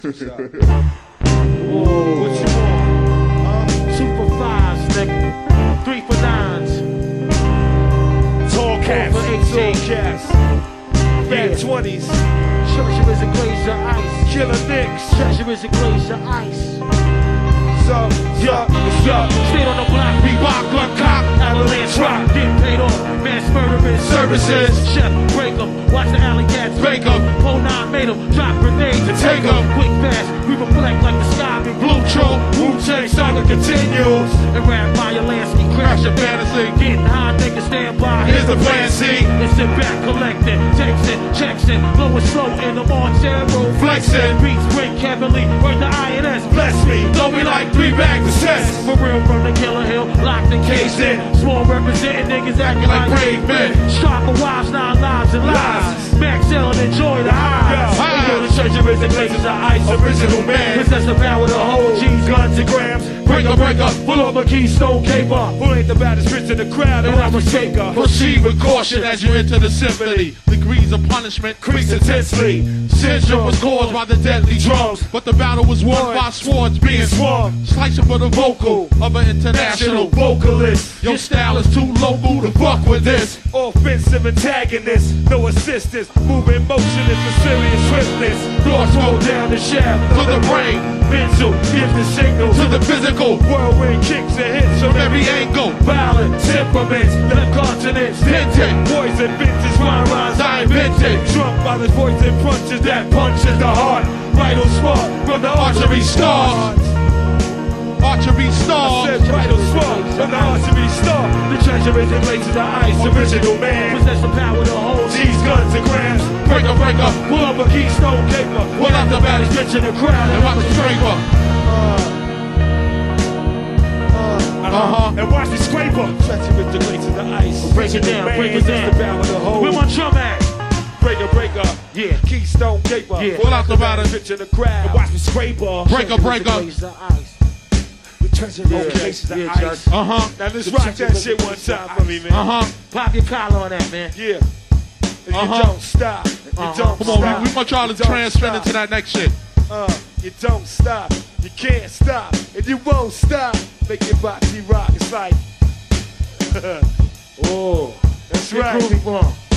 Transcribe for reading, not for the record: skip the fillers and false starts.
Whoa. What you want? 2 for 5s, nigga. 3 for 9s. Tall cats, for 18. tall cats. Fat 20s. Treasure is a glaze of ice. Killer Nicks. Treasure is a glaze of ice. Stayed on the block, Reebok, gun cock, avalanche rock, getting paid off, mass murdering services. Chef, break 'em, watch the alley cats break 'em. Pole 9 made 'em, drop grenades and take 'em. Quick fast, we reflect like the sky in blue troll. Wu-Tang saga continues. And rap Meyer Lansky, crash your fantasy. Getting high, niggas stand by. Here's the plan C. And sit back, collecting, takes it, checks it, low and slow in the Montero, flexing. Beats break heavily, word the INS, bless me. Don't be like 3 bags of cess. For real from the Killer Hill, locked and caged in. Small representing niggas acting like brave men. Sharper wives, 9 lives and lies. Max L and enjoy the highs. The treasure is the glaciers of ice, original man. Possess the power to hold G's, guns and grams. Break up, full of a Keystone caper. Who ain't the baddest bitch in the crowd? And I'm a shaker. Proceed with caution as you enter the symphony. Degrees of punishment Crease intensely. Syndrome was caused by the deadly drums, but the battle was won by swords being swung. Slicing for the vocal of an international vocalist. Your style is too local to fuck with this. Offensive antagonist, no assistance. Moving motion is for serious swiftness. Thoughts roll down the shaft To the brain, mental, gives the signal to the physical, whirlwind kicks and hits from every angle. violent temperaments, left continents, Tinted, poison vintage rhyme rhymes I invented. Drunk by the poison punches that punches the heart. vital spark From the Archery stars. Archery I stars. said vital spark from the archery star. The treasure is in laces of ice. Original man. Possess the power to hold G's, guns and grams. Break up, Pull up a Keystone caper. What up, the baddest bitch in the crowd? and watch the scraper. And watch the scraper. Treasure with the glaze of the ice. Break it down, Man, break it it's down. the power to hold. Where my drum at? Break up. Yeah. Keystone caper. Yeah. Pull out the baddest bitch in the crowd. And watch me scraper. Break up. Glaze of ice. The treasure with the glaze of the Yeah, ice. Judge. Now let's rock that shit one time for me, man. Pop your collar on that, man. Yeah. And you don't stop. You don't Come stop. on, we want y'all to You don't transcend stop. into that next shit. You don't stop. You can't stop. And you won't stop. Make your body rock. It's like, Oh, that's get right. groovy, bro.